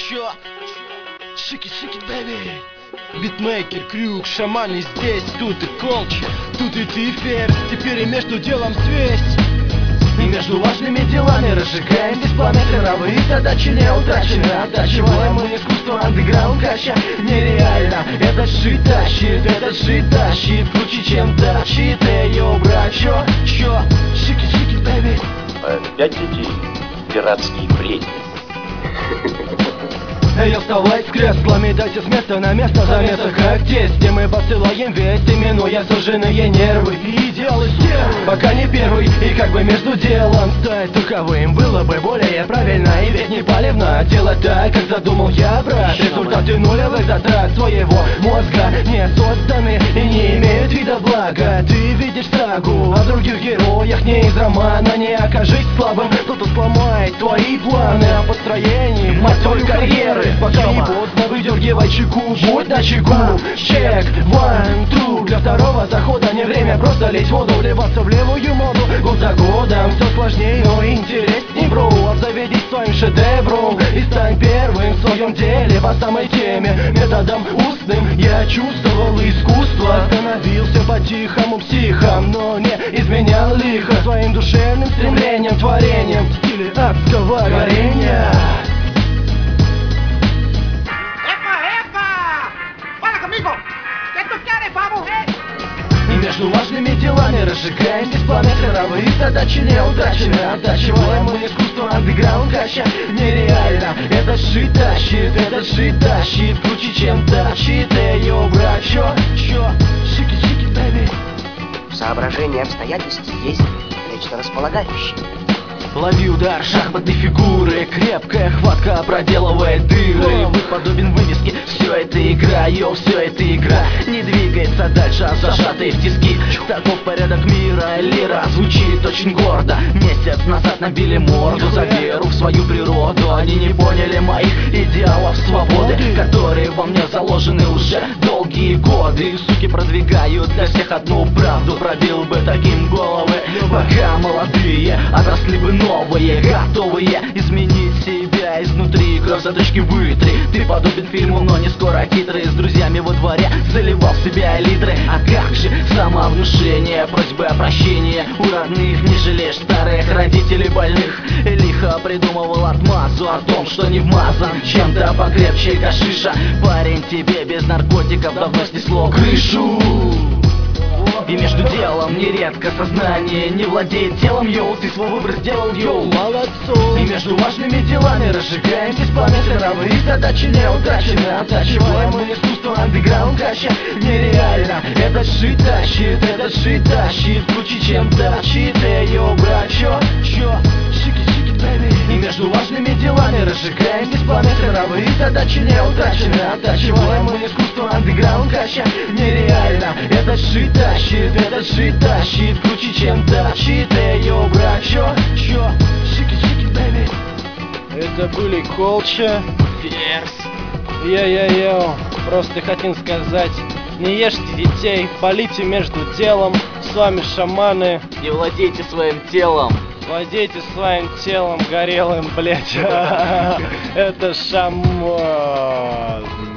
Чё? Шики-шики, бэби. Битмейкер, крюк, шаманы здесь. Тут и колч, тут и ты, ферзь. Теперь и между делом связь. И между важными делами разжигаем здесь пламя. Мировые задачи не утрачены. Оттачиваем мы искусство андеграунд кача. Нереально, этот жить тащит круче, чем тащит. Йоу, брат, чё? Шики-шики, бэби. 5 детей. Пиратские бредни. Эй, вставай с креслами, дайте с места на место. Замеса как тесте, мы посылаем вести, минуя суженные нервы и идеалы стервы. Пока не первый, и как бы между делом стать таковым было бы более правильно. И ведь не палевно делать так, как задумал я, брат. Результаты нулевых затрат своего мозга не созданы и не имеют вида блага. Ты видишь сагу о других героях не из романа. Не окажись слабым, кто-то сломает твои планы о построении, мать твою, карьеры. Пока не поздно, выдергивай чеку, будь начеку. Чек, one, two. Для второго захода не время просто лить воду, вливаться в левую моду. Год за годом все сложнее, но интересней, бро. Обзаведись своим шедевром и стань первым в своем деле по самой теме. Методом устным я чувствовал искусство. Становился по-тихому психом, но не изменял лихо своим душевным стремлением, творением в стиле адского горения. И между важными делами разжигаем здесь пламя. Мировые задачи не утрачены. Оттачиваем мы искусство андеграунд кача. Нереально, этот жить тащит круче, чем тащит. Йоу, брат, чё? Шики-шики, бэби. В соображении обстоятельств есть нечто располагающее. Лови удар шахматной фигуры, крепкая хватка проделывает дыры. Вы подобен вывеске, все это игра, йоу, все это игра. Не двигается дальше, а зажатые в тиски. Таков порядок мира, лира звучит очень гордо. Месяц назад набили морду за веру в свою природу. Они не поняли моих идеалов свободы, которые во мне заложены уже долгие годы. И суки продвигают для всех одну правду. Пробил бы таким головы, пока молодые отросли бы новые, готовые изменить себя изнутри. Кровь заточки вытри. Ты подобен фильму, но не скоро хитрый. С друзьями во дворе заливал в себя литры. А как же самовнушение, просьбы о прощении у родных. Не жалеешь старых родителей больных. Лихо придумывал отмазу о том, что не вмазан чем-то покрепче гашиша. Парень, тебе без наркотиков давно снесло крышу. И между делом нередко сознание не владеет телом, йоу. Ты свой выбор сделал, йоу, молодцу. И между важными делами разжигаем здесь пламя. Мировые задачи не утрачены. Оттачиваем мы искусство андеграунд кача. Нереально, этот жить тащит круче, чем тащит. Йоу, брат, чё? Шики-шики, бэби. И между важными делами разжигаем здесь пламя. Мировые задачи не утрачены. Оттачиваем мы искусство андеграунд кача. Нереально, этот жить тащит круче, чем тащит. Йоу, брат, чё? Шики-шики, бэби. Это были Колча, Ферзь. Йо-йо-йо. Просто хотим сказать: не ешьте детей, полите между делом. С вами шаманы. Не владейте своим телом. Владейте своим телом горелым, блять. Это шаман.